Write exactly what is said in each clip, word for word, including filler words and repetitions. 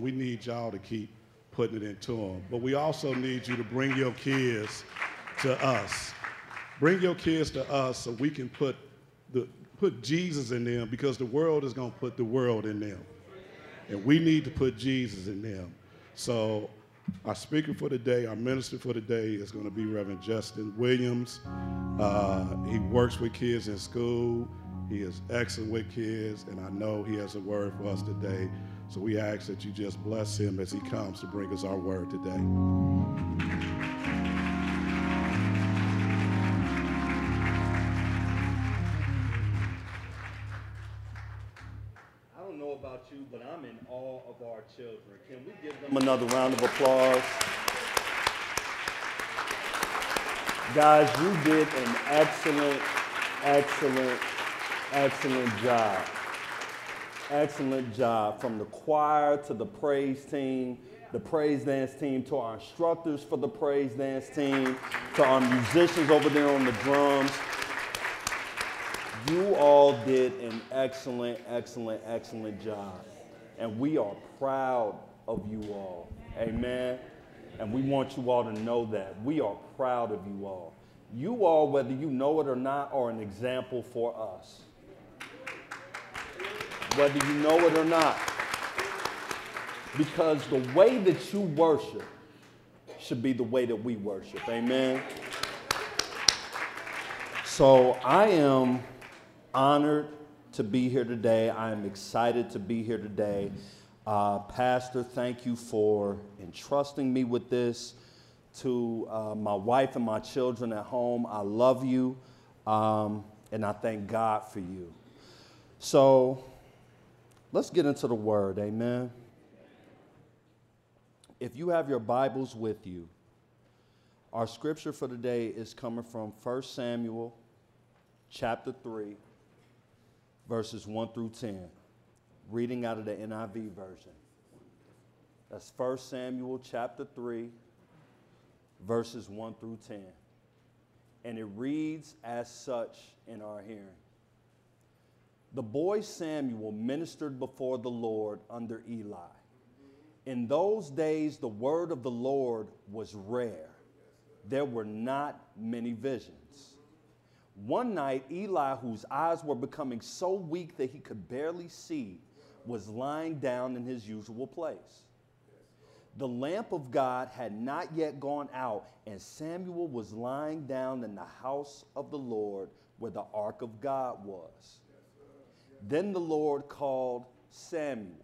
we need y'all to keep putting it into them. But we also need you to bring your kids to us. Bring your kids to us so we can put the put Jesus in them, because the world is going to put the world in them. And we need to put Jesus in them. So our speaker for the day, our minister for the day is going to be Reverend Justin Williams. Uh, he works with kids in school. He is excellent with kids, and I know he has a word for us today. So we ask that you just bless him as he comes to bring us our word today. I don't know about you, but I'm in awe of our children. Can we give them another round of applause? Guys, you did an excellent, excellent, excellent job. Excellent job. From the choir to the praise team, the praise dance team, to our instructors for the praise dance team, to our musicians over there on the drums. You all did an excellent, excellent, excellent job. And we are proud of you all. Amen. And we want you all to know that. We are proud of you all. You all, whether you know it or not, are an example for us. Whether you know it or not. Because the way that you worship should be the way that we worship. Amen. So I am honored to be here today. I am excited to be here today. Uh, Pastor, thank you for entrusting me with this. To uh, my wife and my children at home, I love you, um, and I thank God for you. So let's get into the word, amen. If you have your Bibles with you, our scripture for today is coming from First Samuel chapter three, verses one through ten, reading out of the N I V version. That's First Samuel chapter three, verses one through ten. And it reads as such in our hearing. The boy Samuel ministered before the Lord under Eli. In those days, the word of the Lord was rare. There were not many visions. One night, Eli, whose eyes were becoming so weak that he could barely see, was lying down in his usual place. The lamp of God had not yet gone out, and Samuel was lying down in the house of the Lord where the ark of God was. Then the Lord called Samuel.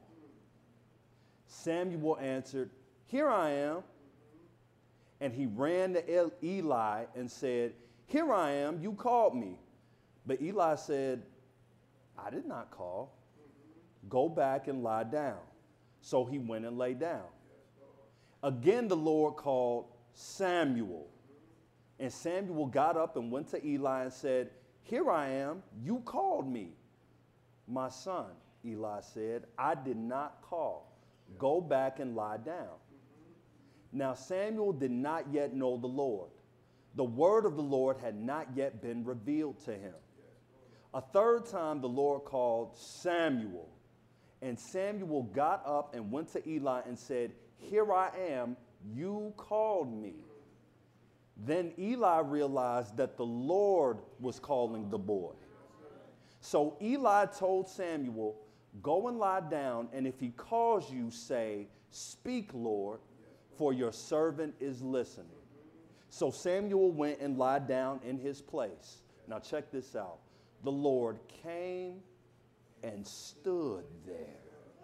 Samuel answered, "Here I am." And he ran to Eli and said, "Here I am, you called me." But Eli said, "I did not call. Go back and lie down." So he went and lay down. Again the Lord called Samuel. And Samuel got up and went to Eli and said, "Here I am, you called me." "My son," Eli said, "I did not call. Go back and lie down." Now Samuel did not yet know the Lord. The word of the Lord had not yet been revealed to him. A third time the Lord called Samuel. And Samuel got up and went to Eli and said, "Here I am, you called me." Then Eli realized that the Lord was calling the boy. So Eli told Samuel, "Go and lie down, and if he calls you, say, 'Speak, Lord, for your servant is listening.'" So Samuel went and lied down in his place. Now check this out. The Lord came and stood there,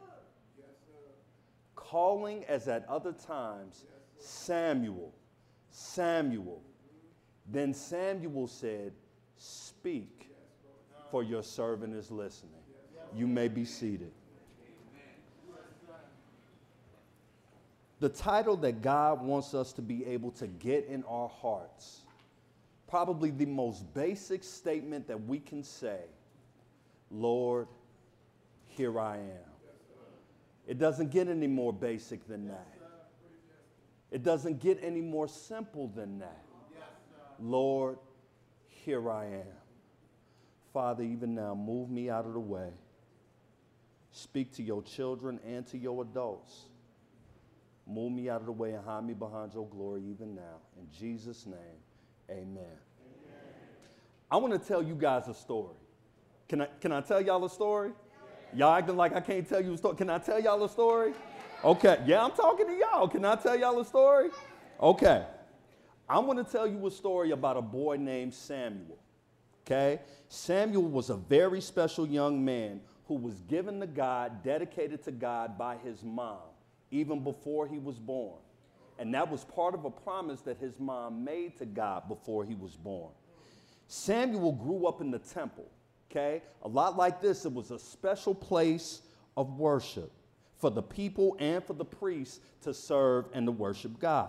calling as at other times, "Samuel, Samuel." Then Samuel said, "Speak, for your servant is listening." You may be seated. The title that God wants us to be able to get in our hearts, probably the most basic statement that we can say, "Lord, here I am." It doesn't get any more basic than that. It doesn't get any more simple than that. "Lord, here I am." Father, even now, move me out of the way. Speak to your children and to your adults. Move me out of the way and hide me behind your glory even now. In Jesus' name, amen. Amen. I want to tell you guys a story. Can I, can I tell y'all a story? Y'all acting like I can't tell you a story. Can I tell y'all a story? Okay. Yeah, I'm talking to y'all. Can I tell y'all a story? Okay. I'm going to tell you a story about a boy named Samuel. Okay? Samuel was a very special young man who was given to God, dedicated to God by his mom, even before he was born. And that was part of a promise that his mom made to God before he was born. Samuel grew up in the temple, okay? A lot like this, it was a special place of worship for the people and for the priests to serve and to worship God.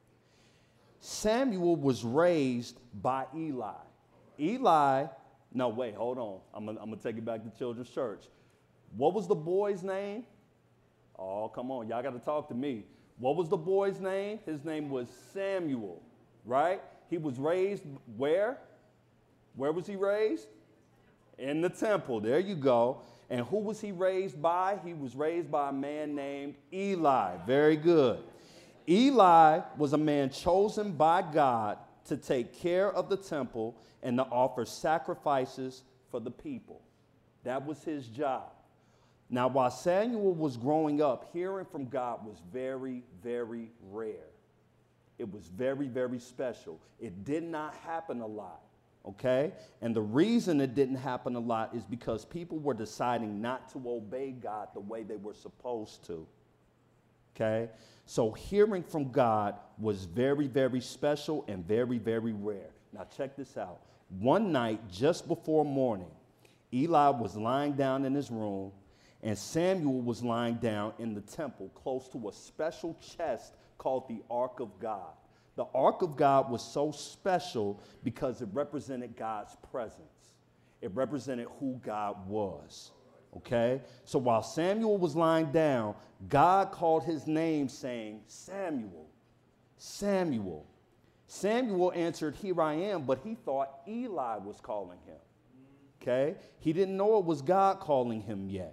Samuel was raised by Eli. Eli, no, wait, hold on. I'm going to take it back to Children's Church. What was the boy's name? Oh, come on. Y'all got to talk to me. What was the boy's name? His name was Samuel, right? He was raised where? Where was he raised? In the temple. There you go. And who was he raised by? He was raised by a man named Eli. Very good. Eli was a man chosen by God to take care of the temple and to offer sacrifices for the people. That was his job. Now, while Samuel was growing up, hearing from God was very, very rare. It was very, very special. It did not happen a lot, okay? And the reason it didn't happen a lot is because people were deciding not to obey God the way they were supposed to, okay? So hearing from God was very, very special and very, very rare. Now, check this out. One night, just before morning, Eli was lying down in his room, and Samuel was lying down in the temple close to a special chest called the Ark of God. The Ark of God was so special because it represented God's presence. It represented who God was, okay? So while Samuel was lying down, God called his name saying, Samuel, Samuel. Samuel answered, here I am, but he thought Eli was calling him, okay? He didn't know it was God calling him yet.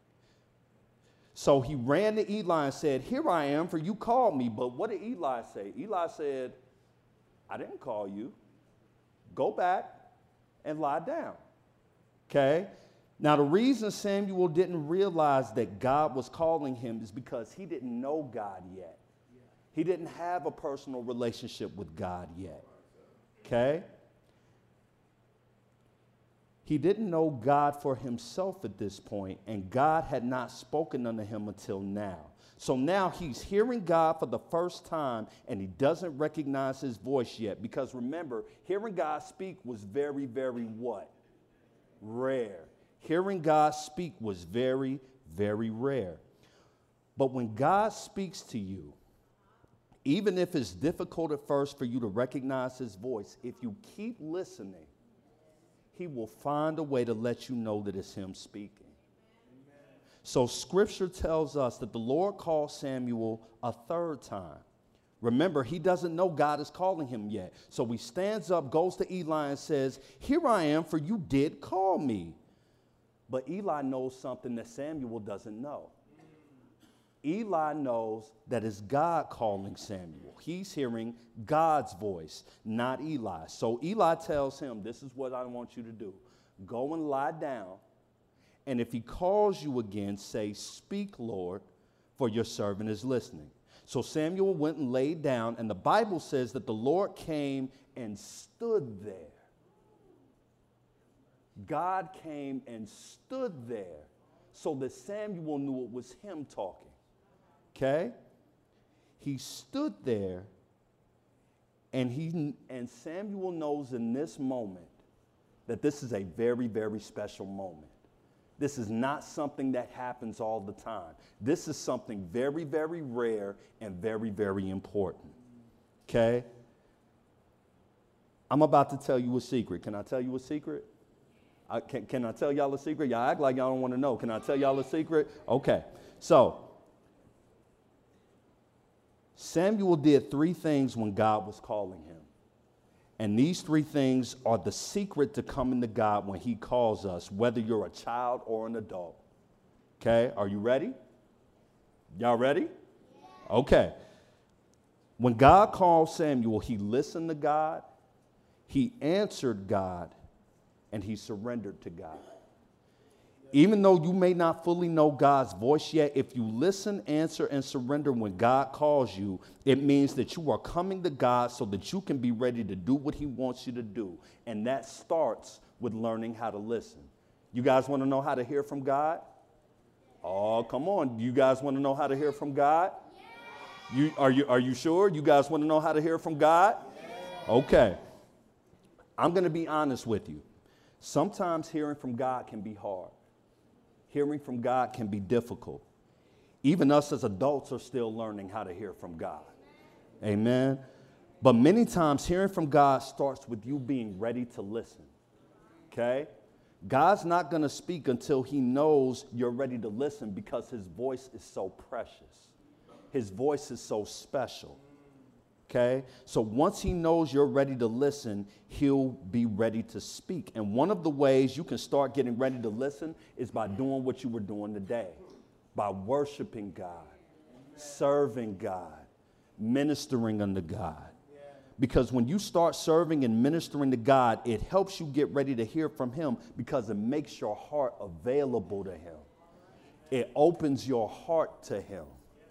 So he ran to Eli and said, here I am, for you called me. But what did Eli say? Eli said, I didn't call you. Go back and lie down. Okay? Now, the reason Samuel didn't realize that God was calling him is because he didn't know God yet. He didn't have a personal relationship with God yet. Okay? He didn't know God for himself at this point, and God had not spoken unto him until now. So now he's hearing God for the first time, and he doesn't recognize his voice yet. Because remember, hearing God speak was very, very what? Rare. Hearing God speak was very, very rare. But when God speaks to you, even if it's difficult at first for you to recognize his voice, if you keep listening, he will find a way to let you know that it's him speaking. Amen. So scripture tells us that the Lord called Samuel a third time. Remember, he doesn't know God is calling him yet. So he stands up, goes to Eli and says, here I am, for you did call me. But Eli knows something that Samuel doesn't know. Eli knows that it's God calling Samuel. He's hearing God's voice, not Eli. So Eli tells him, this is what I want you to do. Go and lie down, and if he calls you again, say, speak, Lord, for your servant is listening. So Samuel went and laid down, and the Bible says that the Lord came and stood there. God came and stood there so that Samuel knew it was him talking. Okay? He stood there, and he and Samuel knows in this moment that this is a very, very special moment. This is not something that happens all the time. This is something very, very rare and very, very important. Okay? I'm about to tell you a secret. Can I tell you a secret? I, can, can I tell y'all a secret? Y'all act like y'all don't want to know. Can I tell y'all a secret? Okay. So, Samuel did three things when God was calling him. And these three things are the secret to coming to God when he calls us, whether you're a child or an adult. Okay, are you ready? Y'all ready? Okay. When God called Samuel, he listened to God, he answered God, and he surrendered to God. Even though you may not fully know God's voice yet, if you listen, answer, and surrender when God calls you, it means that you are coming to God so that you can be ready to do what he wants you to do. And that starts with learning how to listen. You guys want to know how to hear from God? Oh, come on. You guys want to know how to hear from God? You, are, you, are you sure? You guys want to know how to hear from God? Okay. I'm going to be honest with you. Sometimes hearing from God can be hard. Hearing from God can be difficult. Even us as adults are still learning how to hear from God. Amen. But many times hearing from God starts with you being ready to listen. Okay? God's not going to speak until he knows you're ready to listen because his voice is so precious. His voice is so special. Okay? So once he knows you're ready to listen, he'll be ready to speak. And one of the ways you can start getting ready to listen is by doing what you were doing today, by worshiping God, serving God, ministering unto God. Because when you start serving and ministering to God, it helps you get ready to hear from him because it makes your heart available to him. It opens your heart to him.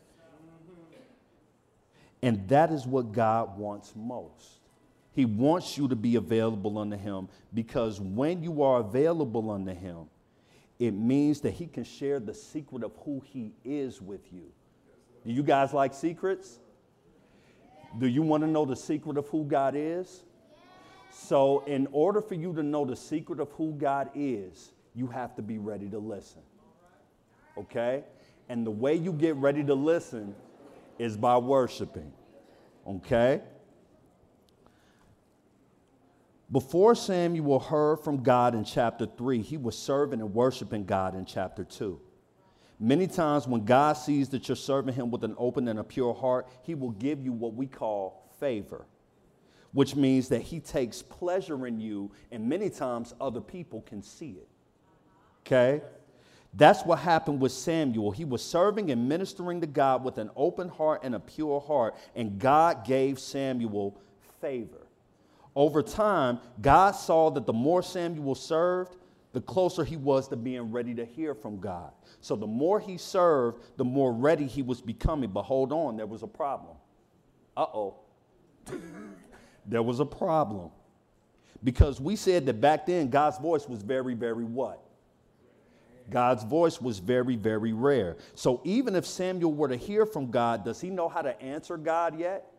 And that is what God wants most. He wants you to be available unto him because when you are available unto him, it means that he can share the secret of who he is with you. Do you guys like secrets? Do you want to know the secret of who God is? So in order for you to know the secret of who God is, you have to be ready to listen. Okay? And the way you get ready to listen is by worshiping. Okay? Before Samuel heard from God in chapter three, he was serving and worshiping God in chapter two. Many times when God sees that you're serving him with an open and a pure heart, he will give you what we call favor, which means that he takes pleasure in you, and many times other people can see it. Okay? That's what happened with Samuel. He was serving and ministering to God with an open heart and a pure heart, and God gave Samuel favor. Over time, God saw that the more Samuel served, the closer he was to being ready to hear from God. So the more he served, the more ready he was becoming. But hold on, there was a problem. Uh-oh. There was a problem. Because we said that back then, God's voice was very, very what? God's voice was very, very rare. So even if Samuel were to hear from God, does he know how to answer God yet?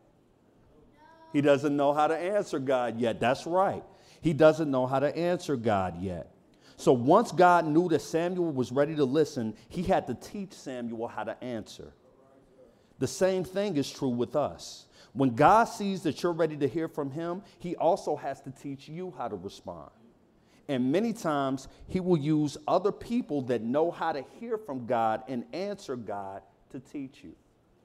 He doesn't know how to answer God yet. That's right. He doesn't know how to answer God yet. So once God knew that Samuel was ready to listen, he had to teach Samuel how to answer. The same thing is true with us. When God sees that you're ready to hear from him, he also has to teach you how to respond. And many times he will use other people that know how to hear from God and answer God to teach you.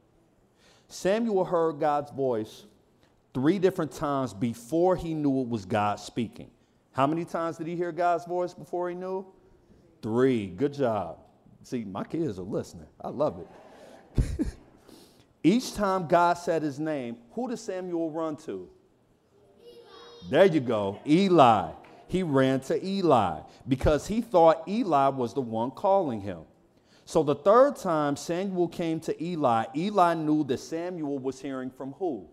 Samuel heard God's voice three different times before he knew it was God speaking. How many times did he hear God's voice before he knew? Three. Good job. See, my kids are listening. I love it. Each time God said his name, who did Samuel run to? Eli. There you go. Eli. He ran to Eli because he thought Eli was the one calling him. So the third time Samuel came to Eli, Eli knew that Samuel was hearing from who?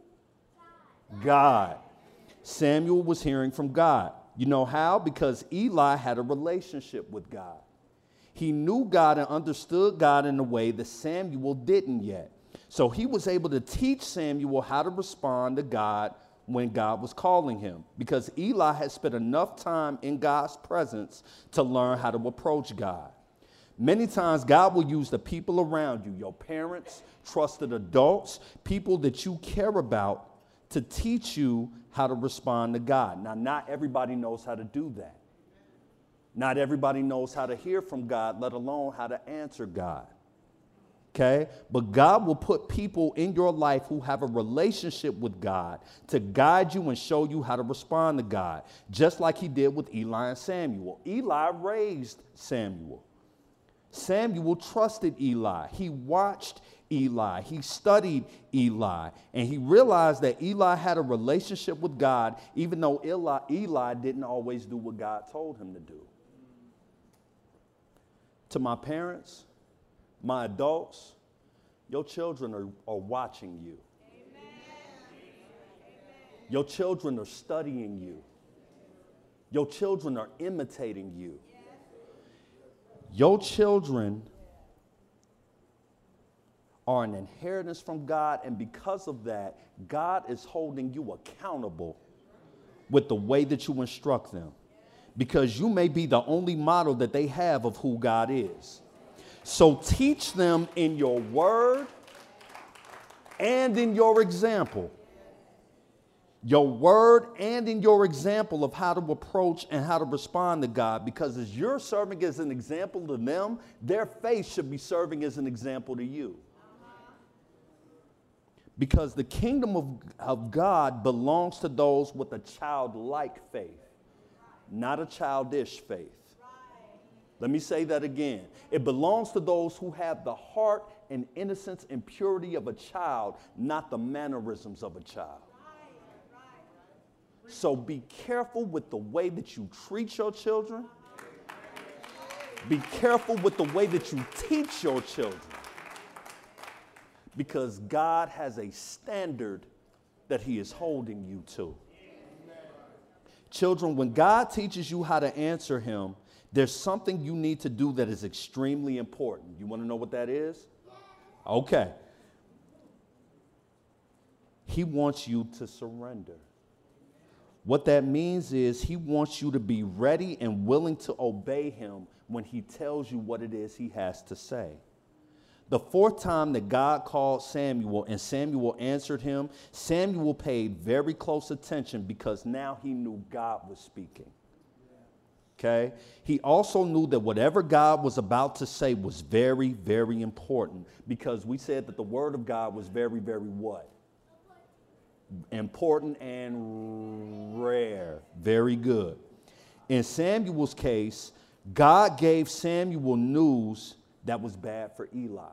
God. Samuel was hearing from God. You know how? Because Eli had a relationship with God. He knew God and understood God in a way that Samuel didn't yet. So he was able to teach Samuel how to respond to God when God was calling him, because Eli had spent enough time in God's presence to learn how to approach God. Many times God will use the people around you, your parents, trusted adults, people that you care about, to teach you how to respond to God. Now, not everybody knows how to do that. Not everybody knows how to hear from God, let alone how to answer God. Okay? But God will put people in your life who have a relationship with God to guide you and show you how to respond to God, just like he did with Eli and Samuel. Eli raised Samuel. Samuel trusted Eli. He watched Eli. He studied Eli, and he realized that Eli had a relationship with God, even though Eli, Eli didn't always do what God told him to do. To my parents, my adults, your children are, are watching you. Your children are studying you. Your children are imitating you. Your children are an inheritance from God, and because of that, God is holding you accountable with the way that you instruct them, because you may be the only model that they have of who God is. So teach them in your word and in your example. Your word and in your example of how to approach and how to respond to God, because as you're serving as an example to them, their faith should be serving as an example to you. Because the kingdom of, of God belongs to those with a childlike faith, not a childish faith. Let me say that again. It belongs to those who have the heart and innocence and purity of a child, not the mannerisms of a child. So be careful with the way that you treat your children. Be careful with the way that you teach your children. Because God has a standard that he is holding you to. Children, when God teaches you how to answer him, there's something you need to do that is extremely important. You want to know what that is? Okay. He wants you to surrender. What that means is he wants you to be ready and willing to obey him when he tells you what it is he has to say. The fourth time that God called Samuel and Samuel answered him, Samuel paid very close attention because now he knew God was speaking. Okay? He also knew that whatever God was about to say was very, very important, because we said that the word of God was very, very what? Important and rare. Very good. In Samuel's case, God gave Samuel news that was bad for Eli.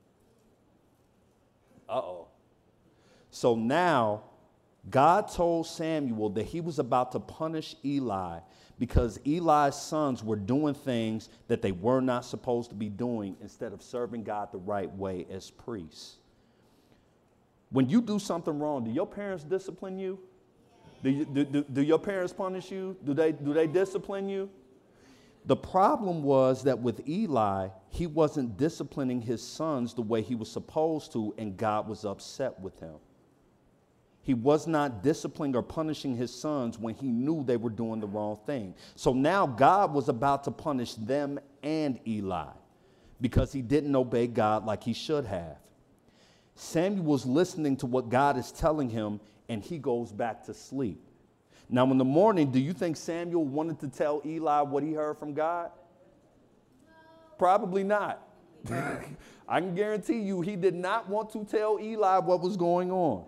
Uh-oh. So now, God told Samuel that he was about to punish Eli because Eli's sons were doing things that they were not supposed to be doing instead of serving God the right way as priests. When you do something wrong, do your parents discipline you? Do, you, do, do, do your parents punish you? Do they, do they discipline you? The problem was that with Eli, he wasn't disciplining his sons the way he was supposed to, and God was upset with him. He was not disciplining or punishing his sons when he knew they were doing the wrong thing. So now God was about to punish them and Eli because he didn't obey God like he should have. Samuel was listening to what God is telling him, and he goes back to sleep. Now, in the morning, do you think Samuel wanted to tell Eli what he heard from God? No. Probably not. I can guarantee you he did not want to tell Eli what was going on.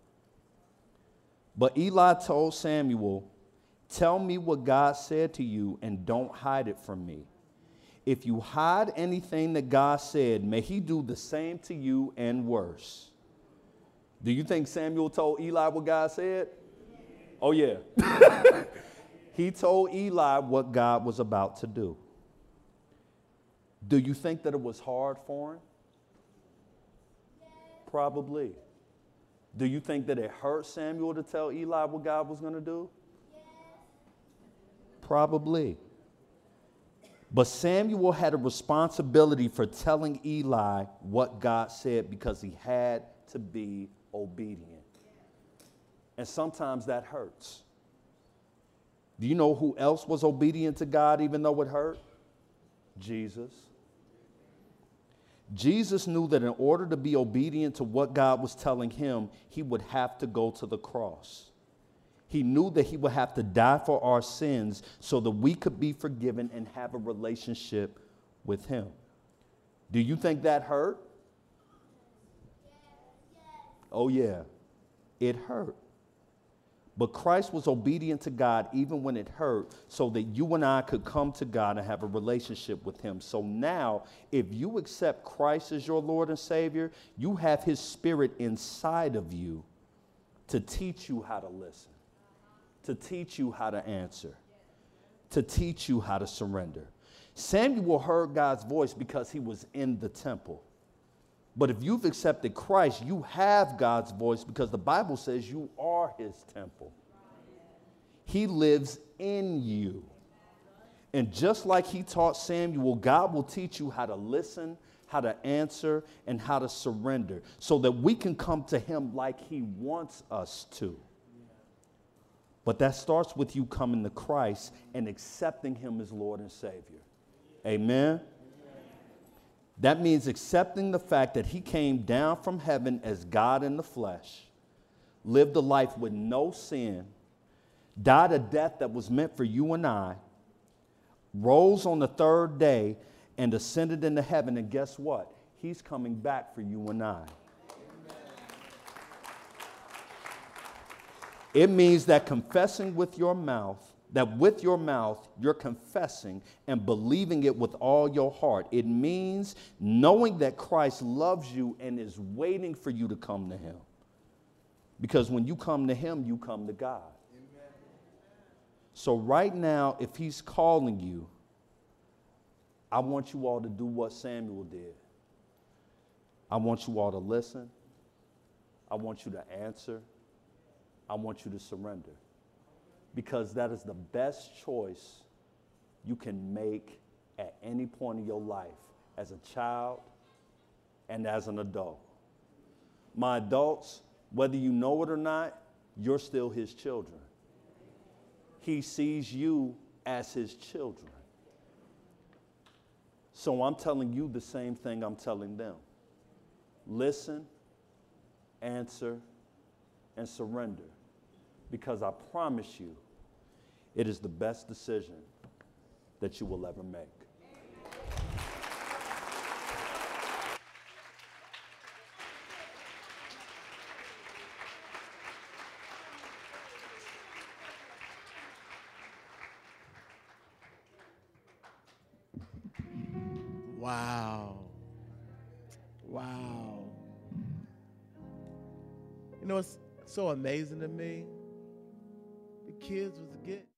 But Eli told Samuel, "Tell me what God said to you and don't hide it from me. If you hide anything that God said, may he do the same to you and worse." Do you think Samuel told Eli what God said? Oh, yeah. He told Eli what God was about to do. Do you think that it was hard for him? Probably. Do you think that it hurt Samuel to tell Eli what God was going to do? Probably. But Samuel had a responsibility for telling Eli what God said because he had to be obedient. And sometimes that hurts. Do you know who else was obedient to God even though it hurt? Jesus. Jesus knew that in order to be obedient to what God was telling him, he would have to go to the cross. He knew that he would have to die for our sins so that we could be forgiven and have a relationship with him. Do you think that hurt? Oh, yeah, it hurt. But Christ was obedient to God even when it hurt, so that you and I could come to God and have a relationship with him. So now, if you accept Christ as your Lord and Savior, you have his Spirit inside of you to teach you how to listen, to teach you how to answer, to teach you how to surrender. Samuel heard God's voice because he was in the temple. But if you've accepted Christ, you have God's voice because the Bible says you are his temple. He lives in you. And just like he taught Samuel, God will teach you how to listen, how to answer, and how to surrender so that we can come to him like he wants us to. But that starts with you coming to Christ and accepting him as Lord and Savior. Amen. That means accepting the fact that he came down from heaven as God in the flesh, lived a life with no sin, died a death that was meant for you and I, rose on the third day, and ascended into heaven. And guess what? He's coming back for you and I. It means that confessing with your mouth, that with your mouth you're confessing and believing it with all your heart. It means knowing that Christ loves you and is waiting for you to come to him. Because when you come to him, you come to God. Amen. So right now, if he's calling you, I want you all to do what Samuel did. I want you all to listen. I want you to answer. I want you to surrender. Because that is the best choice you can make at any point in your life as a child and as an adult. My adults, whether you know it or not, you're still his children. He sees you as his children. So I'm telling you the same thing I'm telling them. Listen, answer, and surrender. Because I promise you, it is the best decision that you will ever make. Wow. Wow. You know, it's so amazing to me. The kids was getting